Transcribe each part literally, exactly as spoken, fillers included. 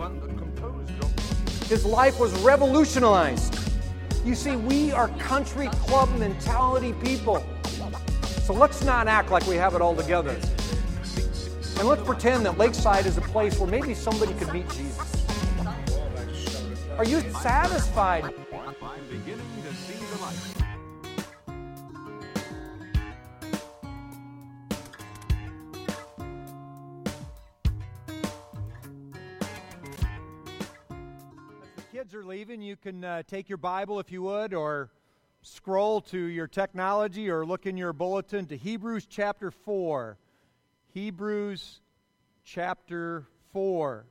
His life was revolutionized. You see, we are country club mentality people. So let's not act like we have it all together. And let's pretend that Lakeside is a place where maybe somebody could meet Jesus. Are you satisfied? I'm beginning to see the light. As the kids are leaving, you can uh, take your Bible if you would, or scroll to your technology, or look in your bulletin to Hebrews chapter four. Hebrews chapter four.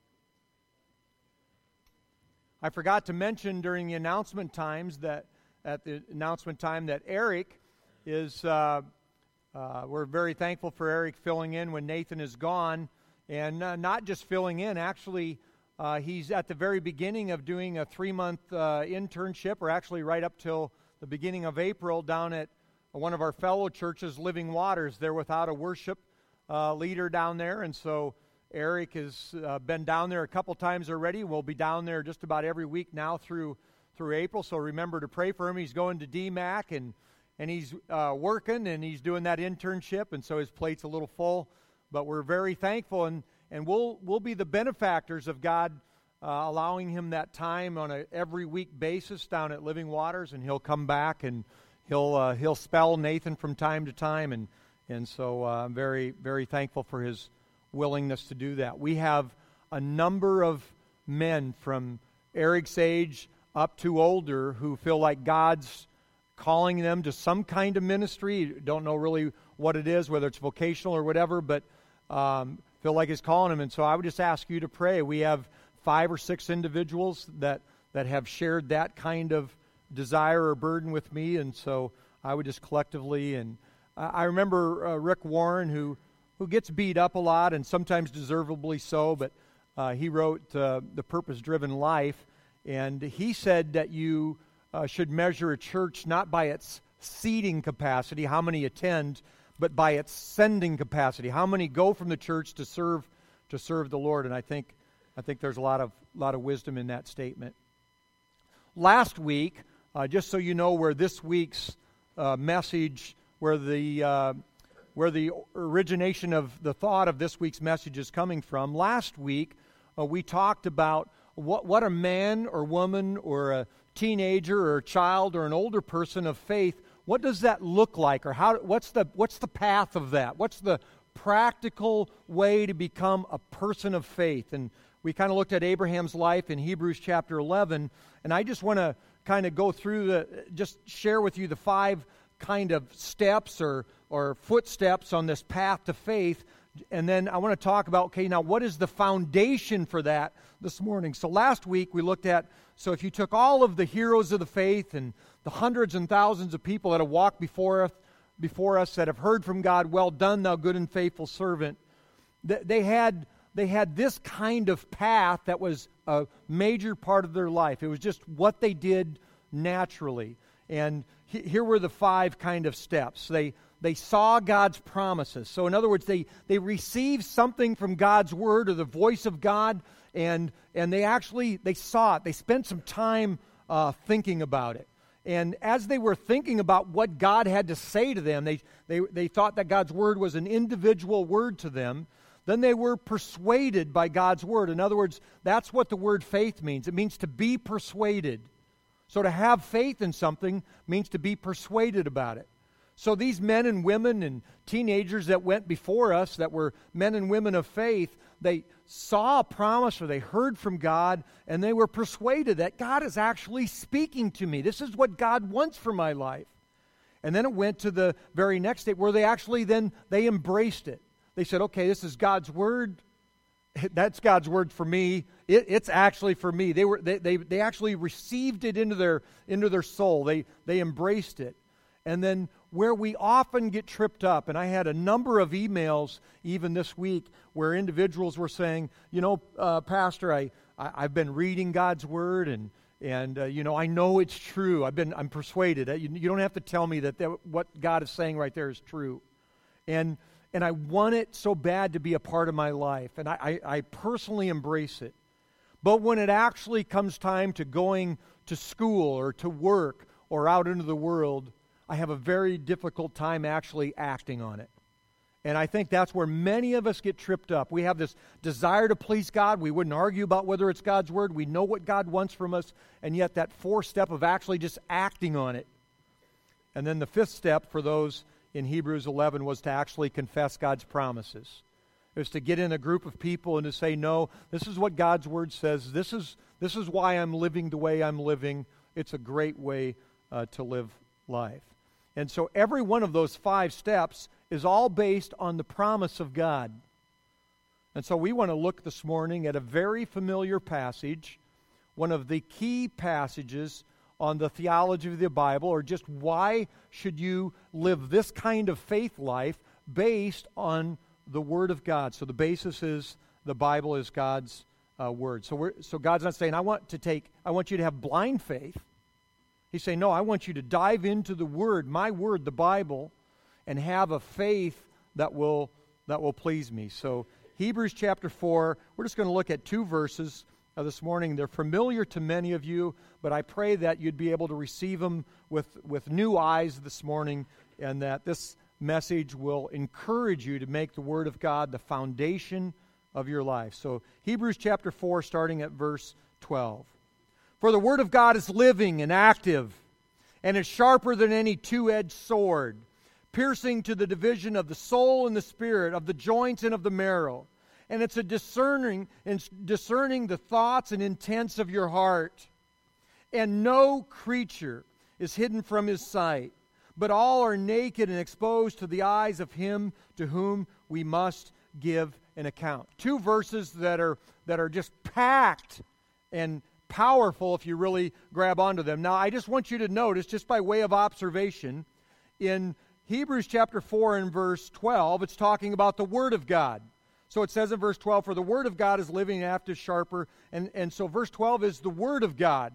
I forgot to mention during the announcement times that at the announcement time that Eric is, uh, uh, we're very thankful for Eric filling in when Nathan is gone, and uh, not just filling in, actually uh, he's at the very beginning of doing a three-month uh, internship, or actually right up till the beginning of April down at one of our fellow churches, Living Waters. They're without a worship uh, leader down there, and so Eric has uh, been down there a couple times already. We'll be down there just about every week now through through April, so remember to pray for him. He's going to D MAC, and and he's uh, working, and he's doing that internship, and so his plate's a little full. But we're very thankful, and, and we'll we'll be the benefactors of God uh, allowing him that time on a every week basis down at Living Waters, and he'll come back, and he'll uh, he'll spell Nathan from time to time, and and so uh, I'm very very thankful for his willingness to do that. We have a number of men from Eric's age up to older who feel like God's calling them to some kind of ministry. Don't know really what it is, whether it's vocational or whatever, but um, feel like He's calling them. And so I would just ask you to pray. We have five or six individuals that, that have shared that kind of desire or burden with me, and so I would just collectively, and uh, I remember uh, Rick Warren, who who gets beat up a lot, and sometimes deservedly so, but uh, he wrote uh, The Purpose-Driven Life, and he said that you uh, should measure a church not by its seating capacity, how many attend, but by its sending capacity, how many go from the church to serve to serve the Lord. And I think I think there's a lot of lot of wisdom in that statement. Last week, uh, just so you know where this week's uh, message, where the uh, where the origination of the thought of this week's message is coming from. Last week, uh, we talked about what, what a man or woman or a teenager or a child or an older person of faith, what does that look like, or how? What's the what's the path of that? What's the practical way to become a person of faith? And we kind of looked at Abraham's life in Hebrews chapter eleven, and I just want to kind of go through the, just share with you the five kind of steps or or footsteps on this path to faith, and then I want to talk about, okay, now what is the foundation for that this morning? So last week we looked at, so if you took all of the heroes of the faith and the hundreds and thousands of people that have walked before us, before us that have heard from God, well done, thou good and faithful servant, they had they had this kind of path that was a major part of their life. It was just what they did naturally. And he, here were the five kind of steps. They They saw God's promises. So in other words, they, they received something from God's Word or the voice of God, and and they actually, they saw it. They spent some time uh, thinking about it. And as they were thinking about what God had to say to them, they, they, they thought that God's Word was an individual word to them. Then they were persuaded by God's Word. In other words, that's what the word faith means. It means to be persuaded. So to have faith in something means to be persuaded about it. So these men and women and teenagers that went before us, that were men and women of faith, they saw a promise or they heard from God, and they were persuaded that God is actually speaking to me. This is what God wants for my life. And then it went to the very next state where they actually then, they embraced it. They said, okay, this is God's Word. That's God's Word for me. It, it's actually for me. They were they, they they actually received it into their into their soul. They they embraced it. And then where we often get tripped up, and I had a number of emails even this week where individuals were saying, you know, uh, Pastor, I, I I've been reading God's Word, and and uh, you know, I know it's true. I've been I'm persuaded. You, you don't have to tell me that, that what God is saying right there is true, and and I want it so bad to be a part of my life, and I I, I personally embrace it. But when it actually comes time to going to school or to work or out into the world, I have a very difficult time actually acting on it. And I think that's where many of us get tripped up. We have this desire to please God. We wouldn't argue about whether it's God's Word. We know what God wants from us. And yet that fourth step of actually just acting on it. And then the fifth step for those in Hebrews eleven was to actually confess God's promises. It was to get in a group of people and to say, no, this is what God's Word says. This is, this is why I'm living the way I'm living. It's a great way uh, to live life. And so every one of those five steps is all based on the promise of God. And so we want to look this morning at a very familiar passage, one of the key passages on the theology of the Bible, or just why should you live this kind of faith life based on the Word of God. So the basis is the Bible is God's uh, Word. So we're, so God's not saying, I want to take, I want you to have blind faith. He's saying, no, I want you to dive into the Word, my Word, the Bible, and have a faith that will that will please me. So Hebrews chapter four, we're just going to look at two verses uh, this morning. They're familiar to many of you, but I pray that you'd be able to receive them with, with new eyes this morning, and that this message will encourage you to make the Word of God the foundation of your life. So Hebrews chapter four, starting at verse twelve. For the Word of God is living and active, and is sharper than any two-edged sword, piercing to the division of the soul and the spirit, of the joints and of the marrow. And it's a discerning, and discerning the thoughts and intents of your heart. And no creature is hidden from His sight, but all are naked and exposed to the eyes of Him to whom we must give an account. Two verses that are that are just packed and powerful if you really grab onto them. Now, I just want you to notice, just by way of observation, in Hebrews chapter four and verse twelve, it's talking about the Word of God. So it says in verse twelve, for the Word of God is living, active, sharper, and, and so verse twelve is the Word of God.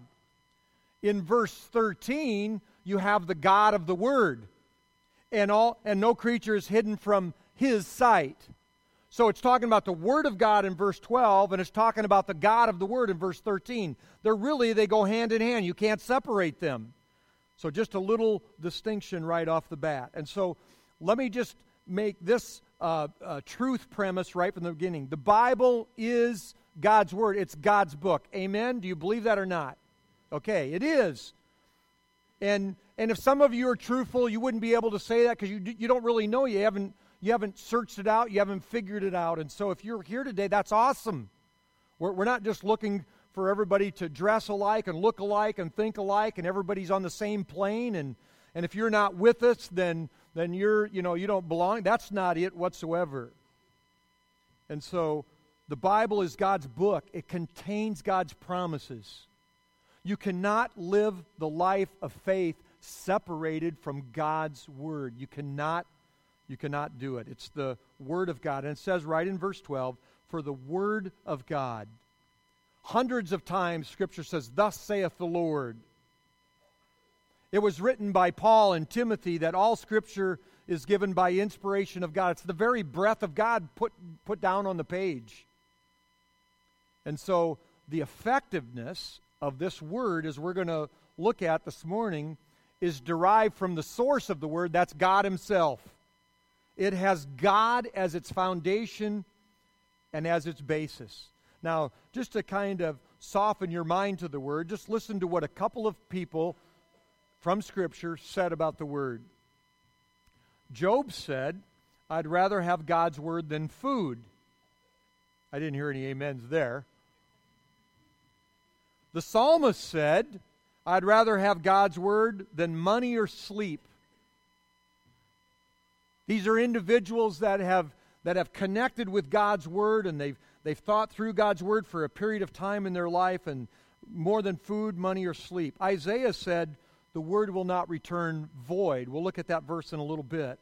In verse thirteen, you have the God of the Word, and all and no creature is hidden from His sight. So it's talking about the Word of God in verse twelve, and it's talking about the God of the Word in verse thirteen. They're really, they go hand in hand. You can't separate them. So just a little distinction right off the bat. And so let me just make this uh, uh, truth premise right from the beginning. The Bible is God's Word. It's God's book. Amen? Do you believe that or not? Okay, it is. And and if some of you are truthful, you wouldn't be able to say that because you you don't really know. You haven't you haven't searched it out. You haven't figured it out. And so if you're here today, that's awesome. We're we're not just looking for everybody to dress alike and look alike and think alike, and everybody's on the same plane. And, and if you're not with us, then then you're you know you don't belong. That's not it whatsoever. And so the Bible is God's book. It contains God's promises. You cannot live the life of faith separated from God's Word. You cannot, you cannot do it. It's the Word of God. And it says right in verse twelve, for the Word of God. Hundreds of times Scripture says, thus saith the Lord. It was written by Paul and Timothy that all Scripture is given by inspiration of God. It's the very breath of God put, put down on the page. And so the effectiveness of this Word, as we're going to look at this morning, is derived from the source of the Word. That's God Himself. It has God as its foundation and as its basis. Now, just to kind of soften your mind to the Word, just listen to what a couple of people from Scripture said about the Word. Job said, I'd rather have God's Word than food. I didn't hear any amens there. The psalmist said, I'd rather have God's Word than money or sleep. These are individuals that have that have connected with God's Word, and they've they've thought through God's Word for a period of time in their life, and more than food, money, or sleep. Isaiah said, the Word will not return void. We'll look at that verse in a little bit.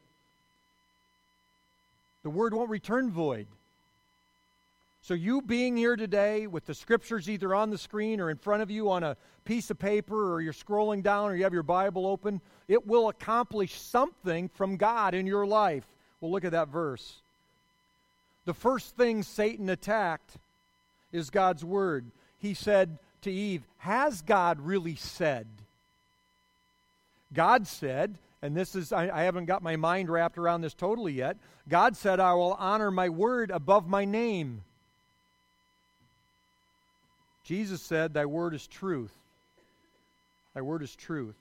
The Word won't return void. So you being here today with the Scriptures either on the screen or in front of you on a piece of paper, or you're scrolling down or you have your Bible open, it will accomplish something from God in your life. We'll look at that verse. The first thing Satan attacked is God's Word. he said to Eve, has God really said? God said, and this is, I, I haven't got my mind wrapped around this totally yet. God said, I will honor my word above my name. Jesus said, thy word is truth. Thy word is truth.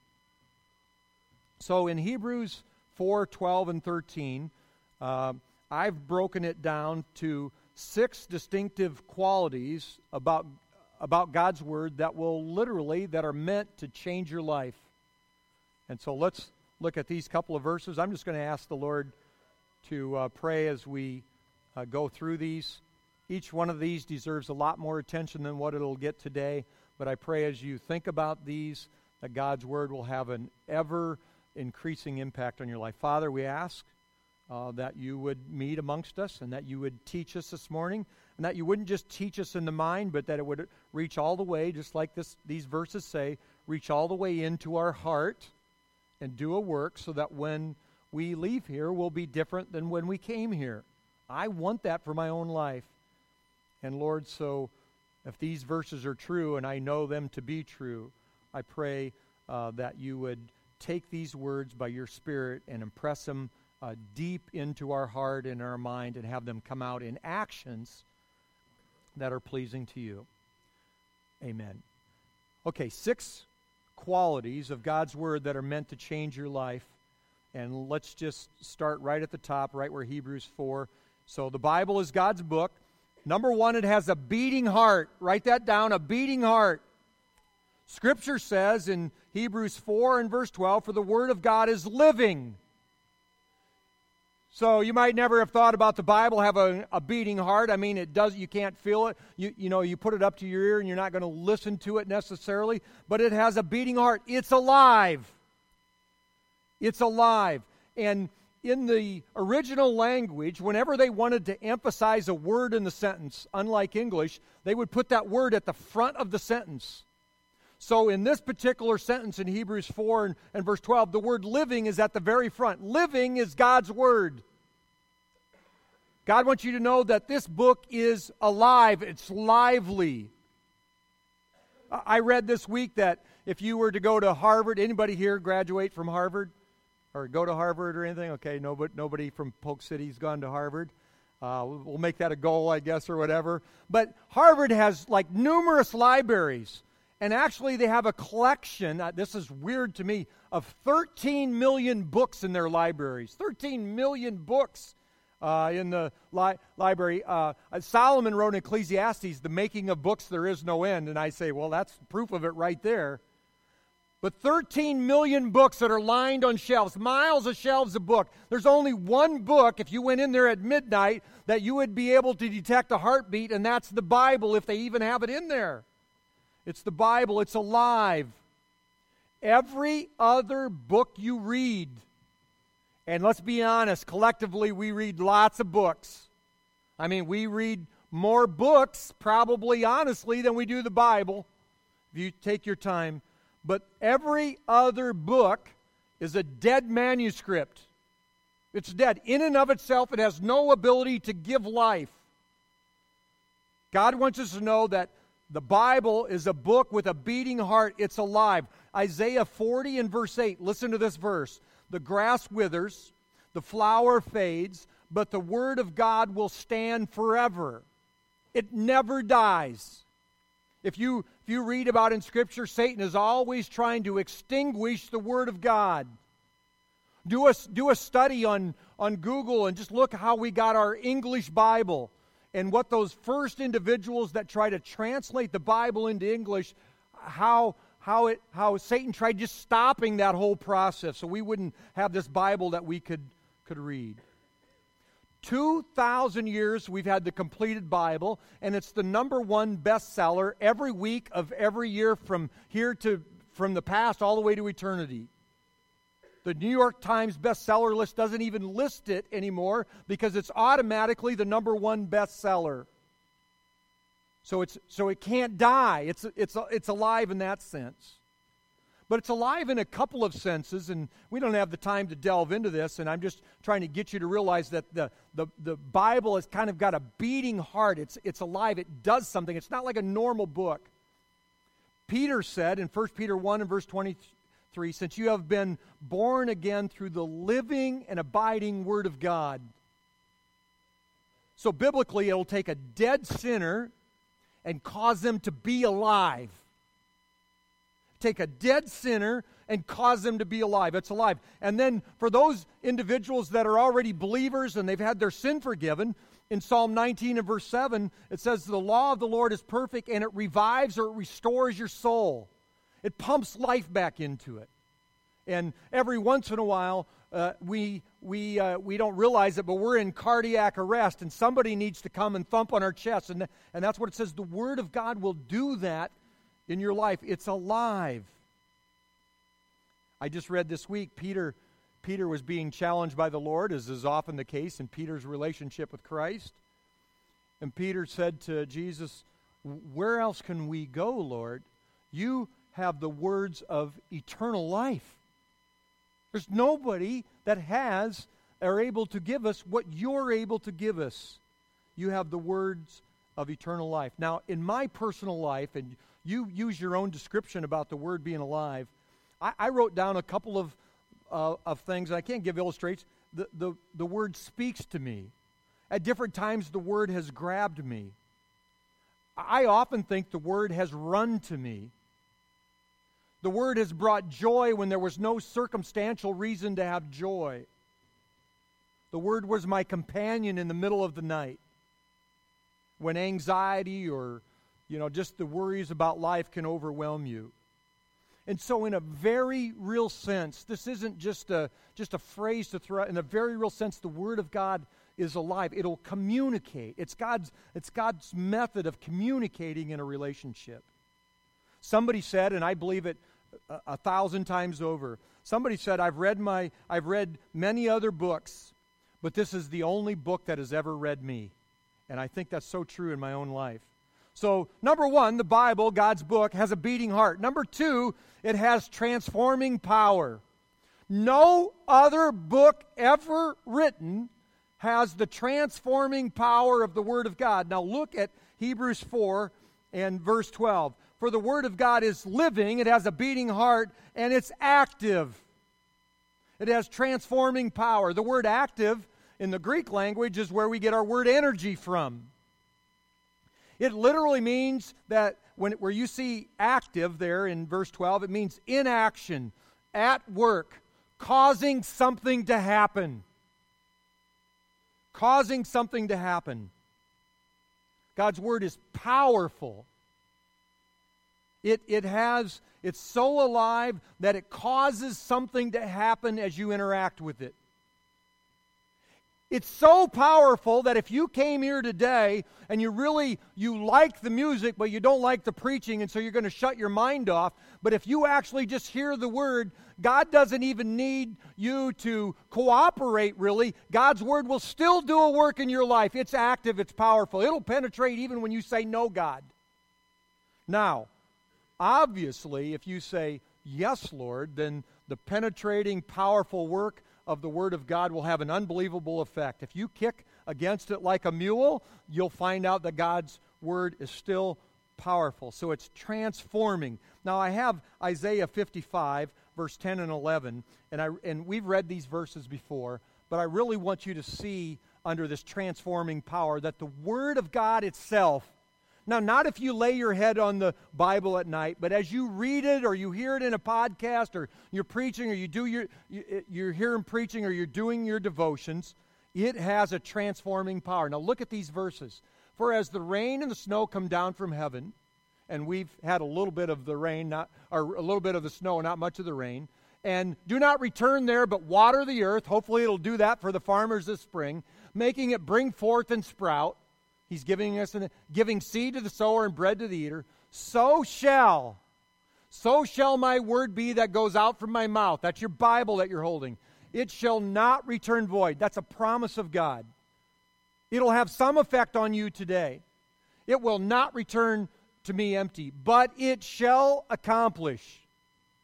So in Hebrews four, twelve, and thirteen, uh, I've broken it down to six distinctive qualities about, about God's word that will literally, that are meant to change your life. And so let's look at these couple of verses. I'm just going to ask the Lord to uh, pray as we uh, go through these. Each one of these deserves a lot more attention than what it'll get today. But I pray as you think about these, that God's word will have an ever-increasing impact on your life. Father, we ask uh, that you would meet amongst us and that you would teach us this morning, and that you wouldn't just teach us in the mind, but that it would reach all the way, just like this, these verses say, reach all the way into our heart and do a work so that when we leave here, we'll be different than when we came here. I want that for my own life. And Lord, so if these verses are true, and I know them to be true, I pray uh, that you would take these words by your Spirit and impress them uh, deep into our heart and our mind and have them come out in actions that are pleasing to you. Amen. Okay, six qualities of God's word that are meant to change your life. And let's just start right at the top, right where Hebrews four. So the Bible is God's book. Number one, it has a beating heart. Write that down, a beating heart. Scripture says in Hebrews four and verse twelve, for the word of God is living. So you might never have thought about the Bible have a, a beating heart. I mean, it does. You can't feel it. You, you know, you put it up to your ear and you're not going to listen to it necessarily. But it has a beating heart. It's alive. It's alive. And in the original language, whenever they wanted to emphasize a word in the sentence, unlike English, they would put that word at the front of the sentence. So in this particular sentence in Hebrews four and, and verse twelve, the word living is at the very front. Living is God's word. God wants you to know that this book is alive. It's lively. I read this week that if you were to go to Harvard, anybody here graduate from Harvard? Or go to Harvard or anything? Okay, nobody, nobody from Polk City's gone to Harvard. Uh, we'll make that a goal, I guess, or whatever. But Harvard has like numerous libraries. And actually they have a collection, uh, this is weird to me, of thirteen million books in their libraries. thirteen million books uh, in the li- library. Uh, Solomon wrote in Ecclesiastes, the making of books there is no end. And I say, well, that's proof of it right there. But thirteen million books that are lined on shelves, miles of shelves of book. There's only one book, if you went in there at midnight, that you would be able to detect a heartbeat, and that's the Bible, if they even have it in there. It's the Bible. It's alive. Every other book you read, and let's be honest, collectively we read lots of books. I mean, we read more books, probably honestly, than we do the Bible, if you take your time. But every other book is a dead manuscript. It's dead. In and of itself, it has no ability to give life. God wants us to know that the Bible is a book with a beating heart. It's alive. Isaiah forty and verse eight. Listen to this verse. The grass withers, the flower fades, but the word of God will stand forever. It never dies. If you, if you read about in Scripture, Satan is always trying to extinguish the word of God. Do a, do a study on, on Google and just look how we got our English Bible. And what those first individuals that try to translate the Bible into English, how how it how Satan tried just stopping that whole process so we wouldn't have this Bible that we could could read. Two thousand years we've had the completed Bible, and it's the number one bestseller every week of every year from here to from the past all the way to eternity. The New York Times bestseller list doesn't even list it anymore because it's automatically the number one bestseller. So it's so it can't die. It's it's it's alive in that sense. But it's alive in a couple of senses, and we don't have the time to delve into this, and I'm just trying to get you to realize that the, the, the Bible has kind of got a beating heart. It's, it's alive. It does something. It's not like a normal book. Peter said in First Peter one and verse twenty-three, since you have been born again through the living and abiding Word of God. So biblically, it'll take a dead sinner and cause them to be alive. Take a dead sinner and cause them to be alive. It's alive. And then for those individuals that are already believers and they've had their sin forgiven, in Psalm nineteen and verse seven, it says, the law of the Lord is perfect, and it revives or it restores your soul. It pumps life back into it. And every once in a while, uh, we we uh, we don't realize it, but we're in cardiac arrest, and somebody needs to come and thump on our chest. And, and that's what it says. The Word of God will do that in your life. It's alive. I just read this week, Peter, Peter was being challenged by the Lord, as is often the case in Peter's relationship with Christ. And Peter said to Jesus, where else can we go, Lord? You have the words of eternal life. There's nobody that has or able to give us what you're able to give us. You have the words of eternal life. Now, in my personal life, and you use your own description about the Word being alive, I, I wrote down a couple of uh, of things. I can't give illustrations. The, the, the Word speaks to me. At different times, the Word has grabbed me. I often think the Word has run to me. The Word has brought joy when there was no circumstantial reason to have joy. The Word was my companion in the middle of the night when anxiety or, you know, just the worries about life can overwhelm you. And so in a very real sense, this isn't just a, just a phrase to throw out. In a very real sense, the Word of God is alive. It'll communicate. It's God's, it's God's method of communicating in a relationship. Somebody said, and I believe it a, a thousand times over, somebody said, I've read my, I've read many other books, but this is the only book that has ever read me. And I think that's so true in my own life. So, number one, the Bible, God's book, has a beating heart. Number two, it has transforming power. No other book ever written has the transforming power of the Word of God. Now look at Hebrews four and verse twelve. For the Word of God is living, it has a beating heart, and it's active. It has transforming power. The word active in the Greek language is where we get our word energy from. It literally means that when where you see active there in verse twelve, it means in action, at work, causing something to happen. Causing something to happen. God's Word is powerful. It, it has, it's so alive that it causes something to happen as you interact with it. It's so powerful that if you came here today and you really, you like the music, but you don't like the preaching, and so you're going to shut your mind off, but if you actually just hear the Word, God doesn't even need you to cooperate, really. God's Word will still do a work in your life. It's active, it's powerful. It'll penetrate even when you say, no, God. Now, obviously, if you say, yes, Lord, then the penetrating, powerful work of the Word of God will have an unbelievable effect. If you kick against it like a mule, you'll find out that God's Word is still powerful. So it's transforming. Now I have Isaiah fifty-five, verse ten and eleven, and I and we've read these verses before, but I really want you to see under this transforming power that the Word of God itself, now not if you lay your head on the Bible at night, but as you read it or you hear it in a podcast or you're preaching or you do your you, you're hearing preaching or you're doing your devotions, it has a transforming power. Now look at these verses. For as the rain and the snow come down from heaven, and we've had a little bit of the rain, not or a little bit of the snow, not much of the rain, and do not return there, but water the earth. Hopefully it'll do that for the farmers this spring, making it bring forth and sprout. He's giving us an, giving seed to the sower and bread to the eater. So shall, so shall my word be that goes out from my mouth. That's your Bible that you're holding. It shall not return void. That's a promise of God. It'll have some effect on you today. It will not return to me empty, but it shall accomplish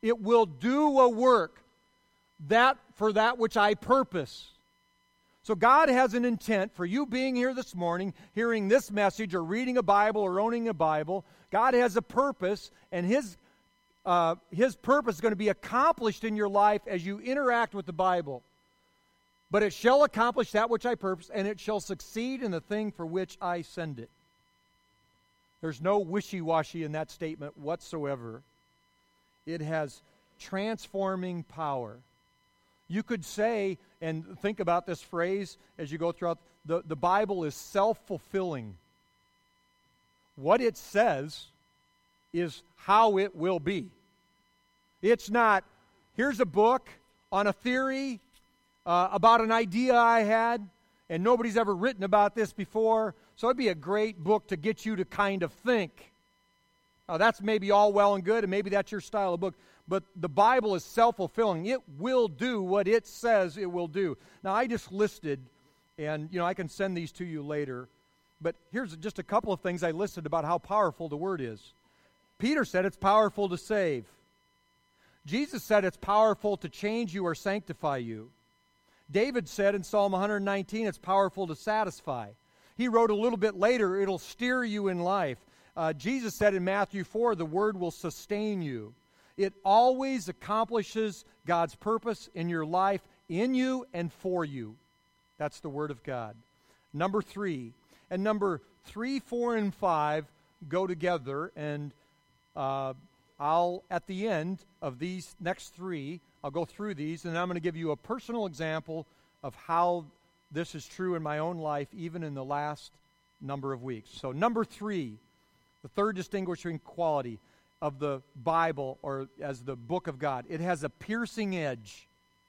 It will do a work that for that which I purpose. So God has an intent for you being here this morning, hearing this message, or reading a Bible, or owning a Bible. God has a purpose, and His uh, His purpose is going to be accomplished in your life as you interact with the Bible. But it shall accomplish that which I purpose, and it shall succeed in the thing for which I send it. There's no wishy-washy in that statement whatsoever. It has transforming power. You could say, and think about this phrase as you go throughout, the, the Bible is self-fulfilling. What it says is how it will be. It's not, here's a book on a theory uh, about an idea I had, and nobody's ever written about this before, so it'd be a great book to get you to kind of think. Now, that's maybe all well and good, and maybe that's your style of book. But the Bible is self-fulfilling. It will do what it says it will do. Now, I just listed, and, you know, I can send these to you later, but here's just a couple of things I listed about how powerful the Word is. Peter said it's powerful to save. Jesus said it's powerful to change you or sanctify you. David said in Psalm one nineteen it's powerful to satisfy. He wrote a little bit later, it'll steer you in life. Uh, Jesus said in Matthew four, the Word will sustain you. It always accomplishes God's purpose in your life, in you and for you. That's the Word of God. Number three. And number three, four, and five go together. And uh, I'll, at the end of these next three, I'll go through these, and I'm going to give you a personal example of how this is true in my own life, even in the last number of weeks. So number three, the third distinguishing quality of the Bible, or as the book of God, it has a piercing edge.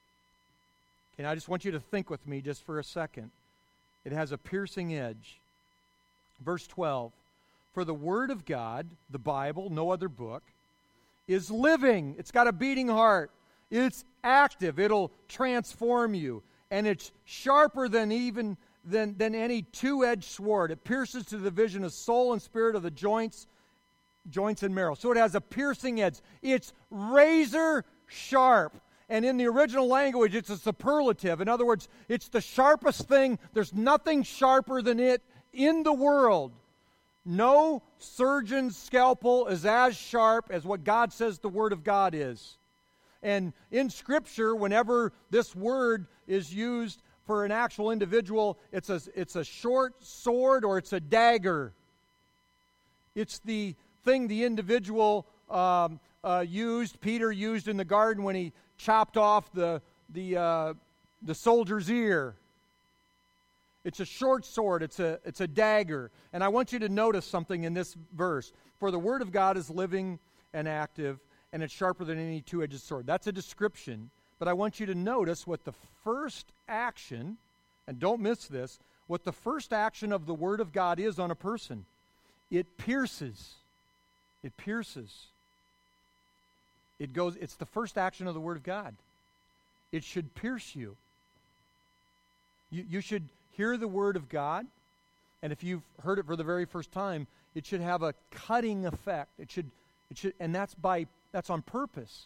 And I just want you to think with me just for a second. It has a piercing edge. Verse twelve, for the Word of God, the Bible, no other book, is living. It's got a beating heart. It's active. It'll transform you. And it's sharper than even than, than any two-edged sword. It pierces to the division of soul and spirit, of the joints, joints and marrow. So it has a piercing edge. It's razor sharp. And in the original language, it's a superlative. In other words, it's the sharpest thing. There's nothing sharper than it in the world. No surgeon's scalpel is as sharp as what God says the Word of God is. And in Scripture, whenever this word is used for an actual individual, it's a, it's a short sword or it's a dagger. It's the thing the individual um, uh, used, Peter used in the garden when he chopped off the, the, uh, the soldier's ear. It's a short sword. It's a, it's a dagger. And I want you to notice something in this verse. For the Word of God is living and active, and it's sharper than any two-edged sword. That's a description. But I want you to notice what the first action, and don't miss this, what the first action of the Word of God is on a person. It pierces. It pierces. It goes, it's the first action of the Word of God. It should pierce you. You, you should hear the Word of God, and if you've heard it for the very first time, it should have a cutting effect. It should, it should, and that's by that's on purpose.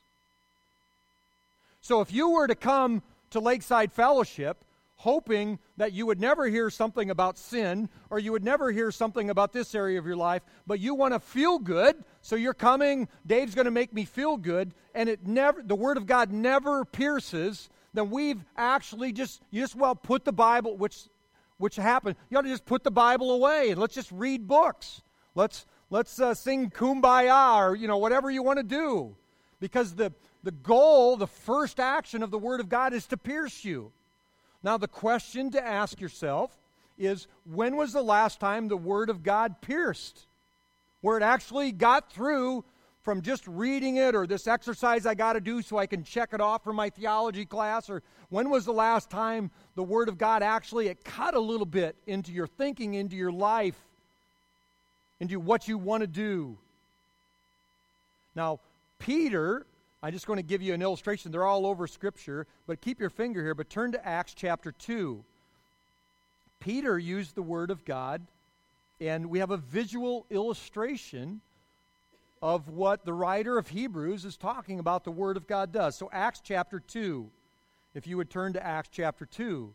So if you were to come to Lakeside Fellowship hoping that you would never hear something about sin, or you would never hear something about this area of your life, but you want to feel good, so you're coming, Dave's going to make me feel good, and it never, the Word of God never pierces, then we've actually just, you just, well, put the Bible, which which happened, you ought to just put the Bible away, and let's just read books. Let's let's uh, sing Kumbaya, or, you know, whatever you want to do. Because the, the goal, the first action of the Word of God is to pierce you. Now, the question to ask yourself is, when was the last time the Word of God pierced? Where it actually got through from just reading it, or this exercise I got to do so I can check it off for my theology class, or when was the last time the Word of God actually, it cut a little bit into your thinking, into your life, into what you want to do? Now, Peter, I'm just going to give you an illustration. They're all over Scripture, but keep your finger here, but turn to Acts chapter two. Peter used the Word of God, and we have a visual illustration of what the writer of Hebrews is talking about the Word of God does. So Acts chapter two, if you would turn to Acts chapter two.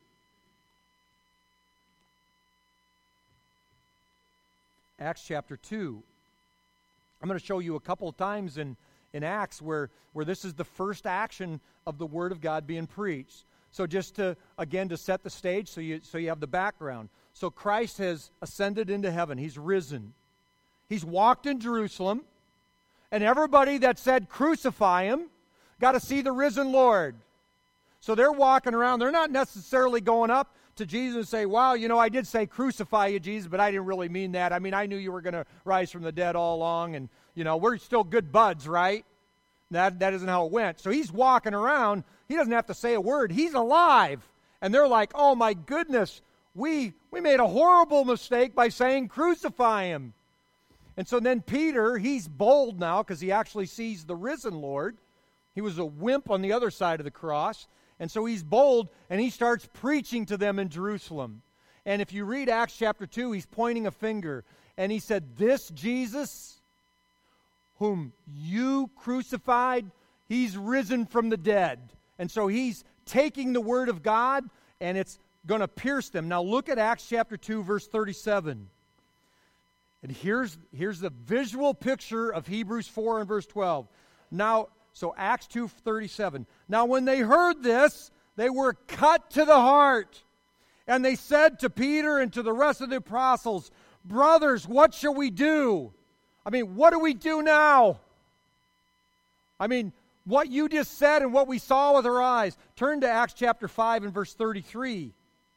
Acts chapter two. I'm going to show you a couple of times in, in Acts where, where this is the first action of the Word of God being preached. So just to, again, to set the stage so you, so you have the background. So Christ has ascended into heaven. He's risen. He's walked in Jerusalem. And everybody that said crucify him got to see the risen Lord. So they're walking around. They're not necessarily going up to Jesus and say, wow, you know, I did say crucify you, Jesus, but I didn't really mean that. I mean, I knew you were going to rise from the dead all along, and, you know, we're still good buds, right? That, that isn't how it went. So he's walking around. He doesn't have to say a word. He's alive. And they're like, oh, my goodness, we, we made a horrible mistake by saying crucify him. And so then Peter, he's bold now because he actually sees the risen Lord. He was a wimp on the other side of the cross. And so he's bold, and he starts preaching to them in Jerusalem. And if you read Acts chapter two, he's pointing a finger. And he said, this Jesus, whom you crucified, he's risen from the dead. And so he's taking the word of God, and it's going to pierce them. Now look at Acts chapter two, verse thirty-seven. And here's, here's the visual picture of Hebrews four and verse twelve. Now, so Acts two thirty-seven. Now when they heard this, they were cut to the heart. And they said to Peter and to the rest of the apostles, brothers, what shall we do? I mean, what do we do now? I mean, what you just said and what we saw with our eyes. Turn to Acts chapter five and verse thirty-three.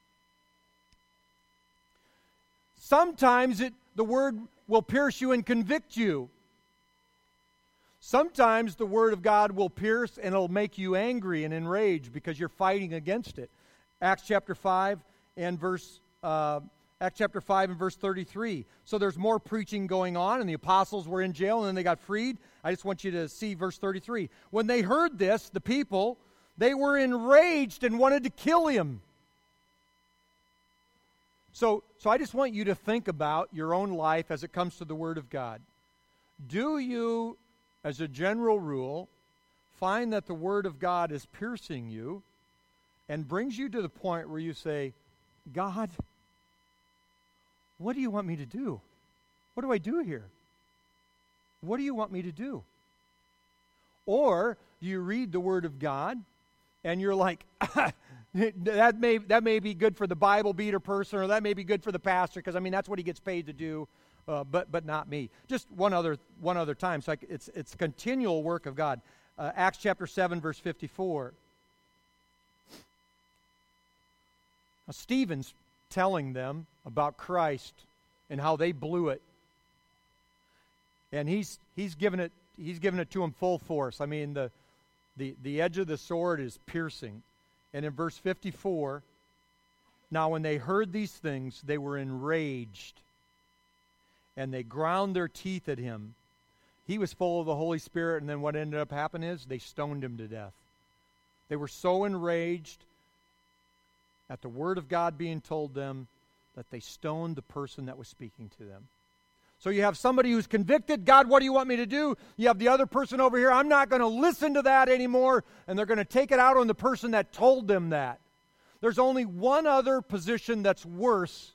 Sometimes it, the word will pierce you and convict you. Sometimes the Word of God will pierce and it'll make you angry and enraged because you're fighting against it. Acts chapter five and verse uh, Acts chapter five and verse thirty-three. So there's more preaching going on, and the apostles were in jail, and then they got freed. I just want you to see verse thirty-three. When they heard this, the people, they were enraged and wanted to kill him. So, so I just want you to think about your own life as it comes to the Word of God. Do you, as a general rule, find that the Word of God is piercing you and brings you to the point where you say, God, what do you want me to do? What do I do here? What do you want me to do? Or you read the Word of God and you're like, that may that may be good for the Bible beater person, or that may be good for the pastor, because I mean that's what he gets paid to do. Uh, but but not me. Just one other one other time. So I, it's it's a continual work of God. Uh, Acts chapter seven, verse fifty-four. Now, Stephen's telling them about Christ and how they blew it, and he's he's given it he's given it to them full force. I mean the the the edge of the sword is piercing, and in verse fifty-four, now when they heard these things, they were enraged. And they ground their teeth at him. He was full of the Holy Spirit, and then what ended up happening is they stoned him to death. They were so enraged at the Word of God being told them that they stoned the person that was speaking to them. So you have somebody who's convicted, God, what do you want me to do? You have the other person over here, I'm not going to listen to that anymore, and they're going to take it out on the person that told them that. There's only one other position that's worse.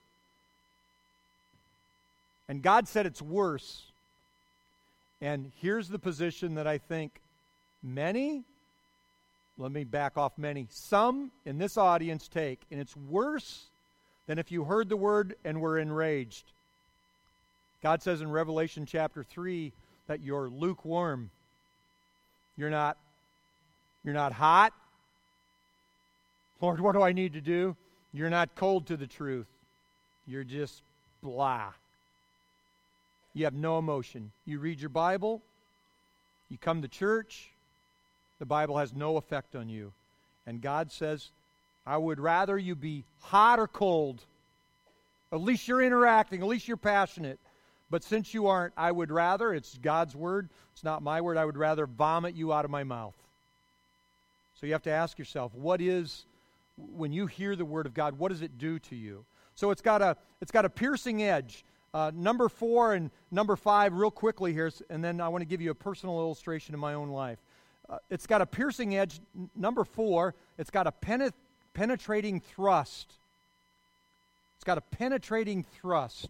And God said it's worse. And here's the position that I think many, let me back off many, some in this audience take. And it's worse than if you heard the word and were enraged. God says in Revelation chapter three that you're lukewarm. You're not, you're not hot. Lord, what do I need to do? You're not cold to the truth. You're just blah. You have no emotion. You read your Bible, you come to church, the Bible has no effect on you. And God says, I would rather you be hot or cold. At least you're interacting, at least you're passionate. But since you aren't, I would rather, it's God's word, it's not my word, I would rather vomit you out of my mouth. So you have to ask yourself, what is, when you hear the word of God, what does it do to you? So it's got a, it's got a piercing edge. Uh, number four and number five, real quickly here, and then I want to give you a personal illustration in my own life. Uh, it's got a piercing edge. N- number four, it's got a penet- penetrating thrust. It's got a penetrating thrust.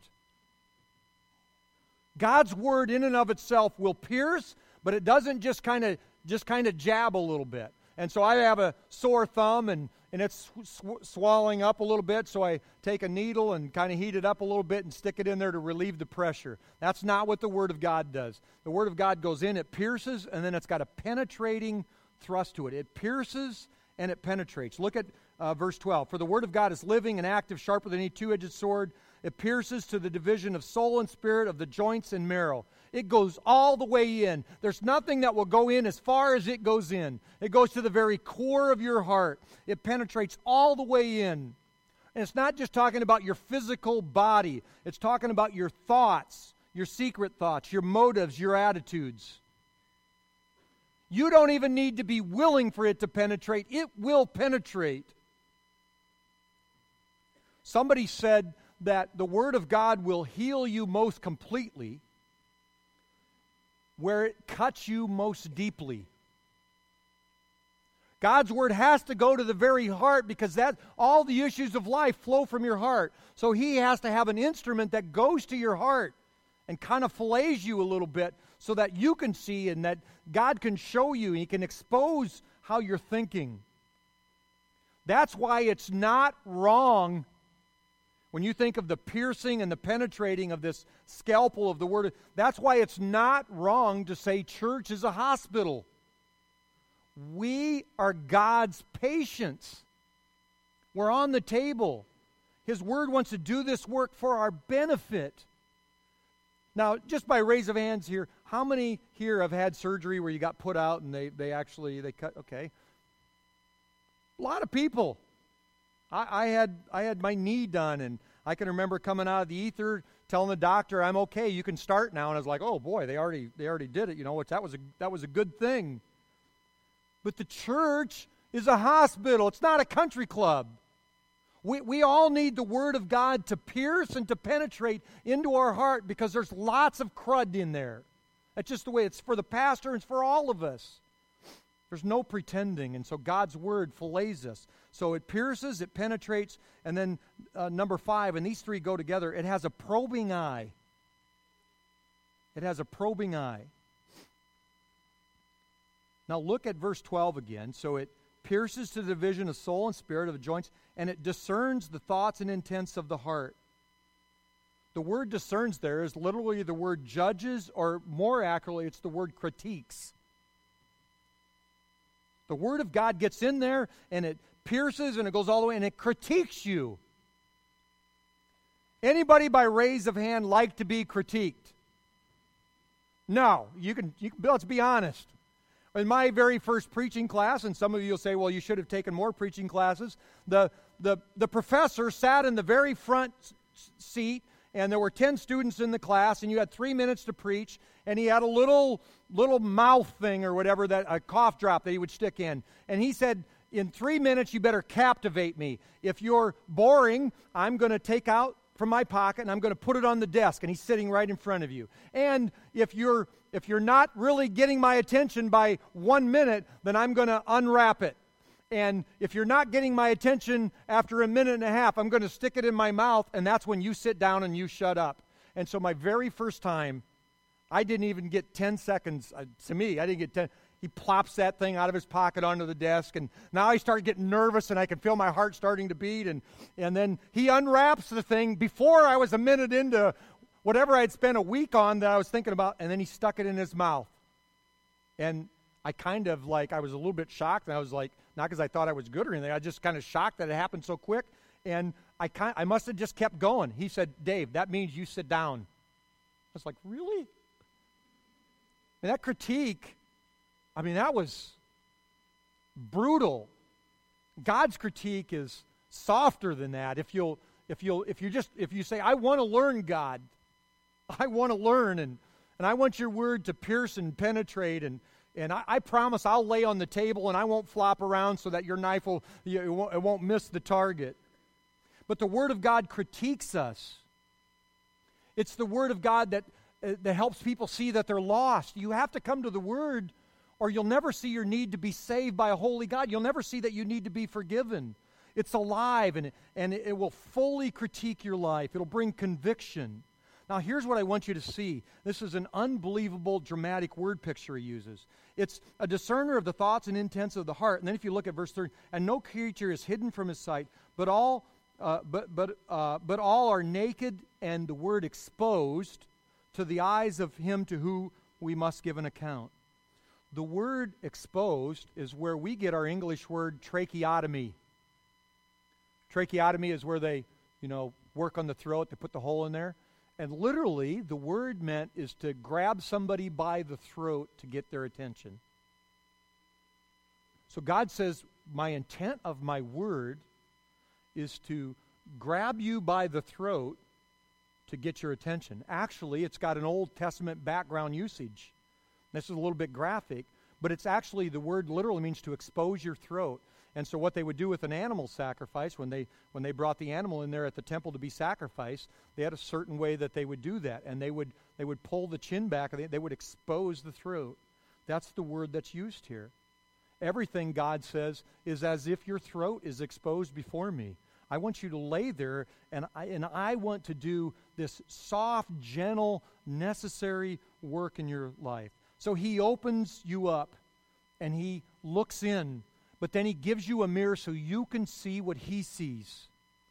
God's word in and of itself will pierce, but it doesn't just kind of just kind of jab a little bit. And so I have a sore thumb, and, and it's sw- swelling up a little bit, so I take a needle and kind of heat it up a little bit and stick it in there to relieve the pressure. That's not what the Word of God does. The Word of God goes in, it pierces, and then it's got a penetrating thrust to it. It pierces and it penetrates. Look at uh, verse twelve. For the Word of God is living and active, sharper than any two-edged sword. It pierces to the division of soul and spirit, of the joints and marrow. It goes all the way in. There's nothing that will go in as far as it goes in. It goes to the very core of your heart. It penetrates all the way in. And it's not just talking about your physical body. It's talking about your thoughts, your secret thoughts, your motives, your attitudes. You don't even need to be willing for it to penetrate. It will penetrate. Somebody said that the Word of God will heal you most completely where it cuts you most deeply. God's Word has to go to the very heart because that all the issues of life flow from your heart. So He has to have an instrument that goes to your heart and kind of fillets you a little bit so that you can see and that God can show you and He can expose how you're thinking. That's why it's not wrong when you think of the piercing and the penetrating of this scalpel of the Word. That's why it's not wrong to say church is a hospital. We are God's patients. We're on the table. His Word wants to do this work for our benefit. Now, just by raise of hands here, how many here have had surgery where you got put out and they, they actually, they cut, okay. A lot of people. I, I had I had my knee done, and I can remember coming out of the ether, telling the doctor, "I'm okay. You can start now." And I was like, "Oh boy, they already they already did it. You know what? That was a that was a good thing." But the church is a hospital. It's not a country club. We we all need the Word of God to pierce and to penetrate into our heart because there's lots of crud in there. That's just the way it's for the pastor and it's for all of us. There's no pretending, and so God's Word fillets us. So it pierces, it penetrates, and then uh, number five, and these three go together, it has a probing eye. It has a probing eye. Now look at verse twelve again. So it pierces to the division of soul and spirit, of the joints, and it discerns the thoughts and intents of the heart. The word discerns there is literally the word judges, or more accurately, it's the word critiques. The Word of God gets in there, and it pierces, and it goes all the way, and it critiques you. Anybody by raise of hand like to be critiqued? No. You can, you can, let's be honest. In my very first preaching class, and some of you will say, well, you should have taken more preaching classes, the, the, the professor sat in the very front seat, and there were ten students in the class, and you had three minutes to preach, and he had a little little mouth thing or whatever, that a cough drop that he would stick in. And he said, in three minutes, you better captivate me. If you're boring, I'm going to take out from my pocket, and I'm going to put it on the desk, and he's sitting right in front of you. And if you're if you're not really getting my attention by one minute, then I'm going to unwrap it. And if you're not getting my attention after a minute and a half, I'm going to stick it in my mouth, and that's when you sit down and you shut up. And so my very first time, I didn't even get ten seconds. Uh, to me, I didn't get ten. He plops that thing out of his pocket onto the desk, and now I start getting nervous, and I can feel my heart starting to beat. And, and then he unwraps the thing before I was a minute into whatever I'd spent a week on that I was thinking about, and then he stuck it in his mouth. And I kind of like, I was a little bit shocked, and I was like, not because I thought I was good or anything, I was just kind of shocked that it happened so quick, and I kind, I must have just kept going. He said, Dave, that means you sit down. I was like, really? And that critique, I mean, that was brutal. God's critique is softer than that. If you'll, if you'll, if you just, if you say, I want to learn, God, I want to learn, and and I want your word to pierce and penetrate, and and I, I promise I'll lay on the table and I won't flop around so that your knife will, you, it won't, it won't miss the target. But the Word of God critiques us. It's the Word of God that, uh, that helps people see that they're lost. You have to come to the Word, or you'll never see your need to be saved by a holy God. You'll never see that you need to be forgiven. It's alive, and, and it will fully critique your life. It'll bring conviction. Now, here's what I want you to see. This is an unbelievable, dramatic word picture he uses. It's a discerner of the thoughts and intents of the heart. And then if you look at verse thirty, and no creature is hidden from his sight, but all, uh, but but uh, but all are naked, and the word exposed to the eyes of him to whom we must give an account. The word exposed is where we get our English word tracheotomy. Tracheotomy is where they, you know, work on the throat. They put the hole in there. And literally, the word meant is to grab somebody by the throat to get their attention. So God says, my intent of my word is to grab you by the throat to get your attention. Actually, it's got an Old Testament background usage. This is a little bit graphic, but it's actually, the word literally means to expose your throat. And so what they would do with an animal sacrifice, when they when they brought the animal in there at the temple to be sacrificed, they had a certain way that they would do that. And they would they would pull the chin back, and they, they would expose the throat. That's the word that's used here. Everything, God says, is as if your throat is exposed before me. I want you to lay there, and I, and I want to do this soft, gentle, necessary work in your life. So he opens you up, and he looks in. But then he gives you a mirror so you can see what he sees.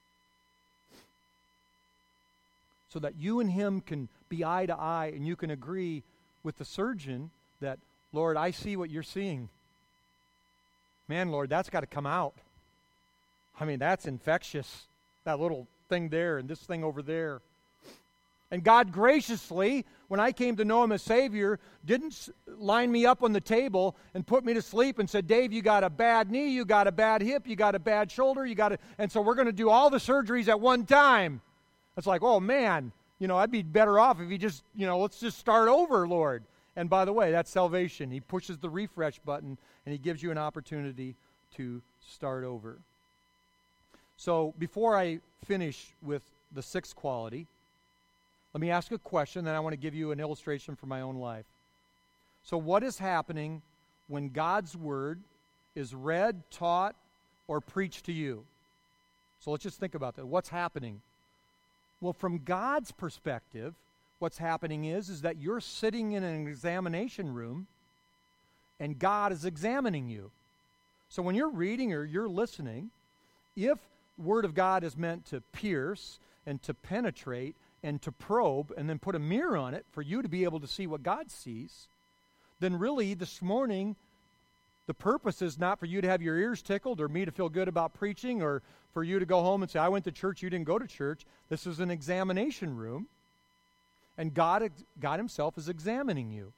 So that you and him can be eye to eye, and you can agree with the surgeon that, Lord, I see what you're seeing. Man, Lord, that's got to come out. I mean, that's infectious. That little thing there and this thing over there. And God graciously, when I came to know him as Savior, didn't line me up on the table and put me to sleep and said, Dave, you got a bad knee, you got a bad hip, you got a bad shoulder, you got a, and so we're going to do all the surgeries at one time. It's like, oh man, you know, I'd be better off if you just, you know, let's just start over, Lord. And by the way, that's salvation. He pushes the refresh button and he gives you an opportunity to start over. So before I finish with the sixth quality, let me ask a question, then I want to give you an illustration from my own life. So what is happening when God's word is read, taught, or preached to you? So let's just think about that. What's happening? Well, from God's perspective, what's happening is, is that you're sitting in an examination room, and God is examining you. So when you're reading or you're listening, if the Word of God is meant to pierce and to penetrate and to probe and then put a mirror on it for you to be able to see what God sees, then really this morning the purpose is not for you to have your ears tickled or me to feel good about preaching or for you to go home and say, I went to church, you didn't go to church. This is an examination room, and God, God himself is examining you.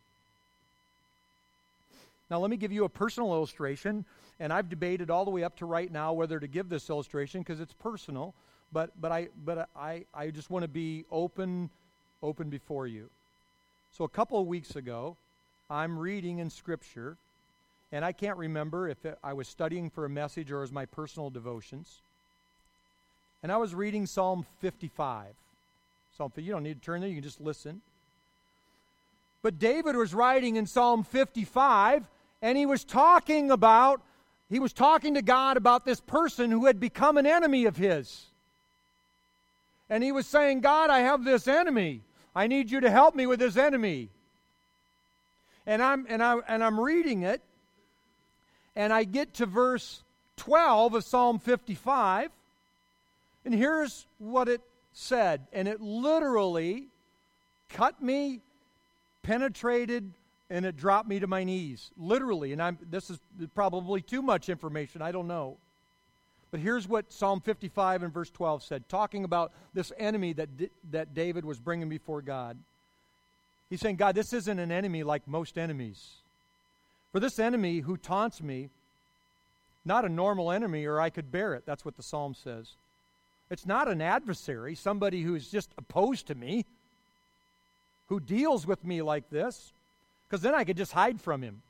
Now let me give you a personal illustration, and I've debated all the way up to right now whether to give this illustration because it's personal. But but I but I, I just want to be open open before you. So a couple of weeks ago, I'm reading in Scripture, and I can't remember if it, I was studying for a message or it was my personal devotions. And I was reading Psalm fifty-five. Psalm you don't need to turn there, you can just listen. But David was writing in Psalm fifty-five, and he was talking about he was talking to God about this person who had become an enemy of his. And he was saying, God, I have this enemy. I need you to help me with this enemy. And I'm and I and I'm reading it, and I get to verse twelve of Psalm fifty-five, and here's what it said, and it literally cut me, penetrated, and it dropped me to my knees. Literally, and I'm this is probably too much information, I don't know. But here's what Psalm fifty-five and verse twelve said, talking about this enemy that, D- that David was bringing before God. He's saying, God, this isn't an enemy like most enemies. For this enemy who taunts me, not a normal enemy, or I could bear it. That's what the psalm says. It's not an adversary, somebody who is just opposed to me, who deals with me like this, because then I could just hide from him.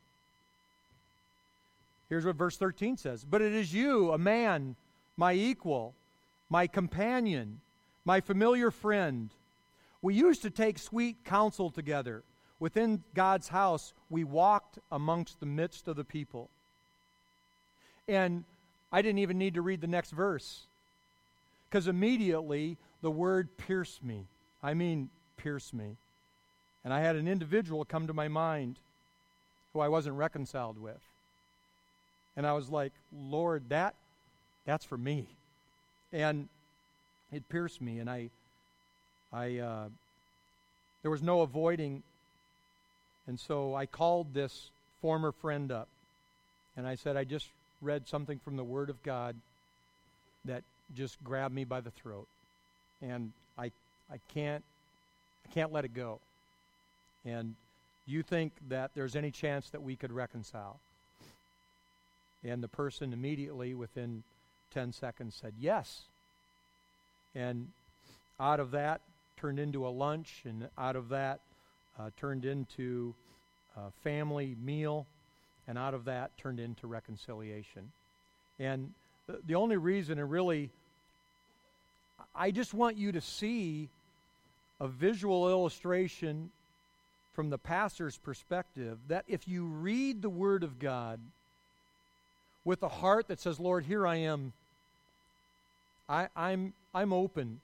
Here's what verse thirteen says. But it is you, a man, my equal, my companion, my familiar friend, We used to take sweet counsel together. Within God's house, we walked amongst the midst of the people. And I didn't even need to read the next verse, because immediately the word pierced me. I mean, pierced me. And I had an individual come to my mind who I wasn't reconciled with. And I was like, Lord, that that's for me. And it pierced me, and I, I, uh, there was no avoiding. And so I called this former friend up, and I said, I just read something from the Word of God that just grabbed me by the throat, and I, I can't, I can't let it go. And do you think that there's any chance that we could reconcile? And the person immediately, within ten seconds, said yes. And out of that turned into a lunch, and out of that uh, turned into a family meal, and out of that turned into reconciliation. And the, the only reason, and really, I just want you to see a visual illustration from the pastor's perspective, that if you read the Word of God with a heart that says, Lord, here I am, I, I'm, I'm open.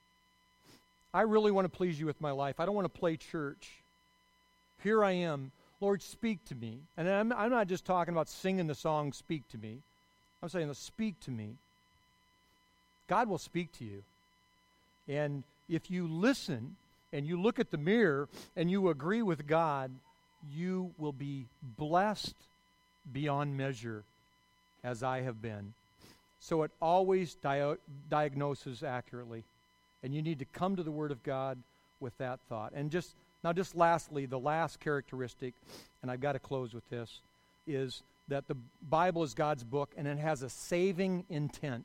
I really want to please you with my life. I don't want to play church. Here I am. Lord, speak to me. And I'm, I'm not just talking about singing the song, speak to me. I'm saying, speak to me. God will speak to you. And if you listen and you look at the mirror and you agree with God, you will be blessed beyond measure, as I have been. So it always di- diagnoses accurately. And you need to come to the Word of God with that thought. And just now, just lastly, the last characteristic, and I've got to close with this, is that the Bible is God's book, and it has a saving intent.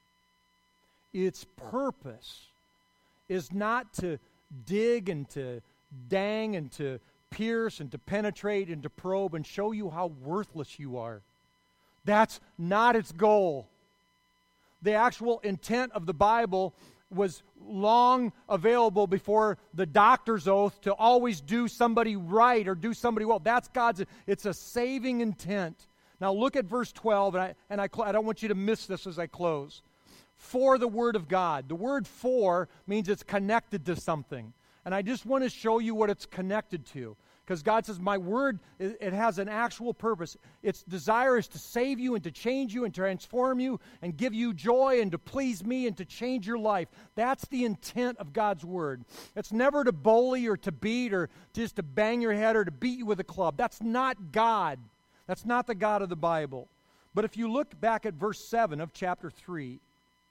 Its purpose is not to dig and to dang and to pierce and to penetrate and to probe and show you how worthless you are. That's not its goal. The actual intent of the Bible was long available before the doctor's oath to always do somebody right or do somebody well. That's God's, it's a saving intent. Now look at verse twelve, and I, and I, I don't want you to miss this as I close. For the Word of God. The word for means it's connected to something. And I just want to show you what it's connected to. Because God says, my word, it, it has an actual purpose. Its desire is to save you and to change you and transform you and give you joy and to please me and to change your life. That's the intent of God's word. It's never to bully or to beat or just to bang your head or to beat you with a club. That's not God. That's not the God of the Bible. But if you look back at verse seven of chapter three,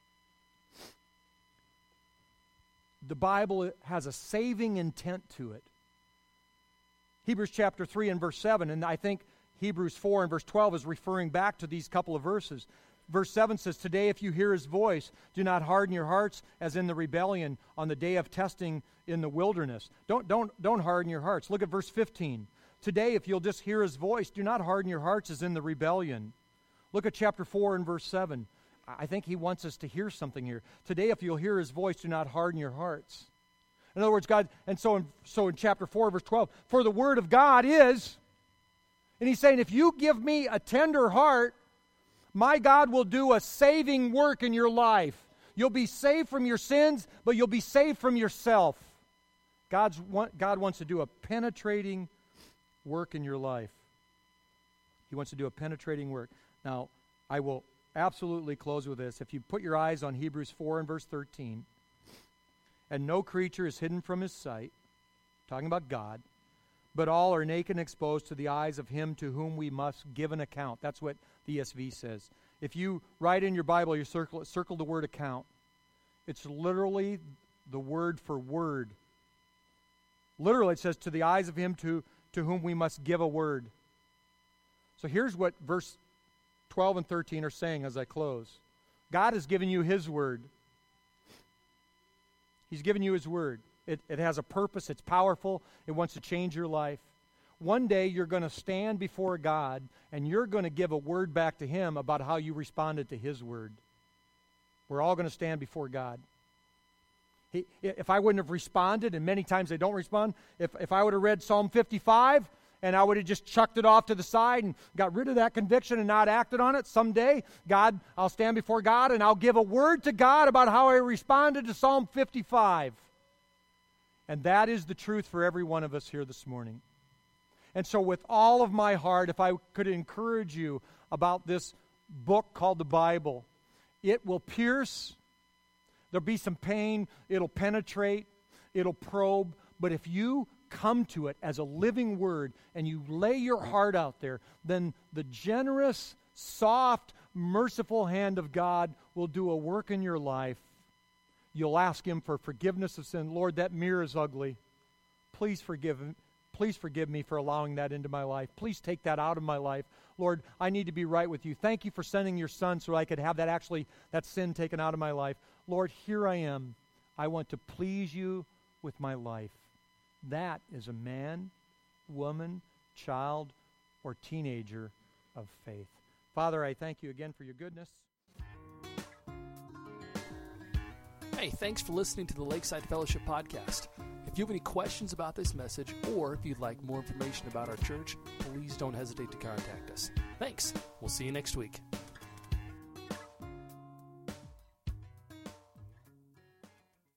the Bible has a saving intent to it. Hebrews chapter three and verse seven, and I think Hebrews four and verse twelve is referring back to these couple of verses. Verse seven says, today if you hear his voice, do not harden your hearts as in the rebellion on the day of testing in the wilderness. Don't, don't, don't harden your hearts. Look at verse fifteen. Today if you'll just hear his voice, do not harden your hearts as in the rebellion. Look at chapter four and verse seven. I think he wants us to hear something here. Today, if you'll hear his voice, do not harden your hearts. In other words, God, and so in, so in chapter four, verse twelve, for the word of God is, and he's saying, if you give me a tender heart, my God will do a saving work in your life. You'll be saved from your sins, but you'll be saved from yourself. God's, God wants to do a penetrating work in your life. He wants to do a penetrating work. Now, I will absolutely close with this. If you put your eyes on Hebrews four and verse thirteen, and no creature is hidden from his sight, talking about God, but all are naked and exposed to the eyes of him to whom we must give an account. That's what the E S V says. If you write in your Bible, you circle, circle the word account. It's literally the word for word. Literally, it says, to the eyes of him to, to whom we must give a word. So here's what verse twelve and thirteen are saying as I close. God has given you his word. He's given you his word. It, it has a purpose. It's powerful. It wants to change your life. One day you're going to stand before God and you're going to give a word back to him about how you responded to his word. We're all going to stand before God. He, if I wouldn't have responded, and many times they don't respond, if, if I would have read Psalm fifty-five and I would have just chucked it off to the side and got rid of that conviction and not acted on it, someday, God, I'll stand before God and I'll give a word to God about how I responded to Psalm fifty-five. And that is the truth for every one of us here this morning. And so with all of my heart, if I could encourage you about this book called the Bible, it will pierce. There'll be some pain. It'll penetrate. It'll probe. But if you come to it as a living word and you lay your heart out there, then the generous, soft, merciful hand of God will do a work in your life. You'll ask Him for forgiveness of sin. Lord, that mirror is ugly. Please forgive me. Please forgive me for allowing that into my life. Please take that out of my life. Lord, I need to be right with you. Thank you for sending your Son so I could have that actually, that sin taken out of my life. Lord, here I am. I want to please you with my life. That is a man, woman, child, or teenager of faith. Father, I thank you again for your goodness. Hey, thanks for listening to the Lakeside Fellowship Podcast. If you have any questions about this message, or if you'd like more information about our church, please don't hesitate to contact us. Thanks. We'll see you next week.